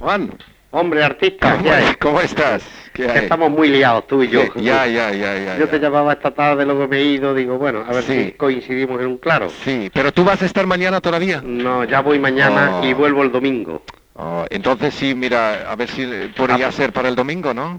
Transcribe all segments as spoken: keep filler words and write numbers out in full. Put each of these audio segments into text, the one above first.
Juan. Hombre, artista, ¿Cómo, ¿qué hay? ¿Cómo estás? ¿Qué Que hay? estamos muy liados, tú y yo. Sí, ya, ya, ya, ya. Yo ya. te llamaba esta tarde, luego me he ido, digo, bueno, a ver Sí. si coincidimos en un claro. Sí, pero tú vas a estar mañana todavía. No, ya voy mañana Oh. y vuelvo el domingo. Oh, entonces sí, mira, a ver si eh, podría Ah, ser para el domingo, ¿no?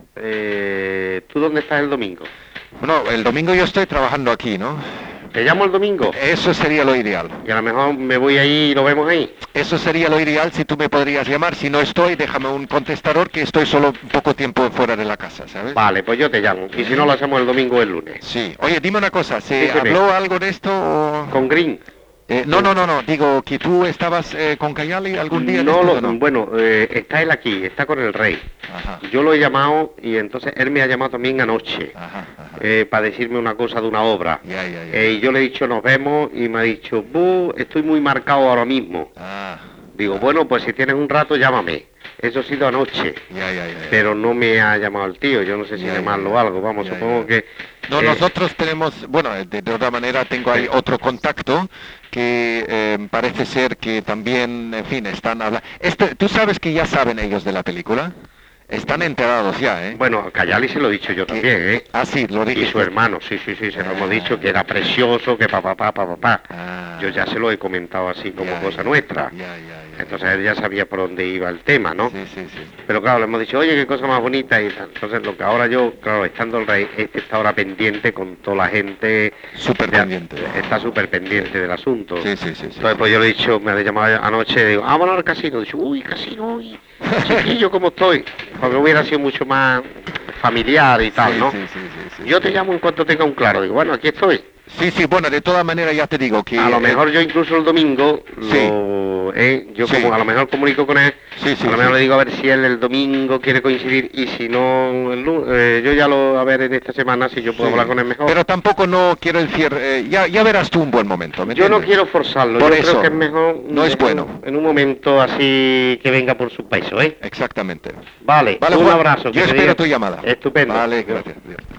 Eh, ¿Tú dónde estás el domingo? Bueno, el domingo yo estoy trabajando aquí, ¿no? ¿Te llamo el domingo? Eso sería lo ideal. Y a lo mejor me voy ahí y lo vemos ahí. Eso sería lo ideal si tú me podrías llamar. Si no estoy, déjame un contestador que estoy solo un poco tiempo fuera de la casa, ¿sabes? Vale, pues yo te llamo. Y si no, lo hacemos el domingo o el lunes. Sí. Oye, dime una cosa, ¿se Dígame. habló algo de esto o...? ¿Con Green? Eh, no, no, no, no, digo que tú estabas eh, con Cayali algún día. No, después, lo, ¿o no? bueno, eh, está él aquí, está con el rey. Ajá, Yo lo he llamado y entonces él me ha llamado también anoche ajá, ajá. eh, para decirme una cosa de una obra. Ya, ya, ya. Eh, y yo le he dicho nos vemos y me ha dicho, "Bu, estoy muy marcado ahora mismo". Ah, Digo, bueno, pues si tienes un rato llámame. Eso ha sido anoche. ya, ya, ya, ya. Pero no me ha llamado el tío, yo no sé si Ya, ya, llamarlo ya. o algo, vamos, Ya, supongo ya. que... No, eh, nosotros tenemos, bueno, de, de otra manera tengo ahí otro contacto que eh, parece ser que también, en fin, están hablando. Este, ¿tú sabes que ya saben ellos de la película? Están enterados ya, ¿eh? Bueno, a Cayali se lo he dicho yo también, ¿eh? Ah, sí, lo Y dije. su hermano, sí, sí, sí, se lo hemos Ah. dicho, que era precioso, que papá, papá, papá. Ah. Yo ya se lo he comentado así como Ya, cosa ya, nuestra. Ya, ya, ya. Entonces él ya sabía por dónde iba el tema, ¿no? Sí, sí, sí. Pero claro, le hemos dicho, oye, qué cosa más bonita y tal. Entonces lo que ahora yo, claro, estando el rey, este está ahora pendiente con toda la gente. Súper ya pendiente. Está súper pendiente del asunto. Sí, sí, sí, sí. Entonces pues yo le he dicho, me había llamado anoche, digo, ah, bueno, al casino. Dice, uy, casino, uy, chiquillo, ¿cómo estoy? Porque hubiera sido mucho más familiar y tal, Sí, ¿no? sí, sí, sí, sí, Yo sí. te llamo en cuanto tenga un claro. Digo, bueno, aquí estoy. Sí, sí, bueno, de todas maneras ya te digo que... A lo eh, mejor yo incluso el domingo, Sí. lo, eh, yo Sí. como a lo mejor comunico con él, Sí, sí, a lo mejor sí. le digo a ver si él el domingo quiere coincidir y si no, el lu- eh, yo ya lo a ver en esta semana si yo puedo Sí. hablar con él mejor. Pero tampoco no quiero decir... eh, ya, ya verás tú un buen momento, ¿me Yo no entiendes? quiero forzarlo, Por yo eso, creo que es mejor no es mejor bueno. en un momento así que venga por su peso, ¿eh? Exactamente. Vale, Vale, un Juan, abrazo. que yo te espero diga- tu llamada. Estupendo. Vale, gracias. Adiós.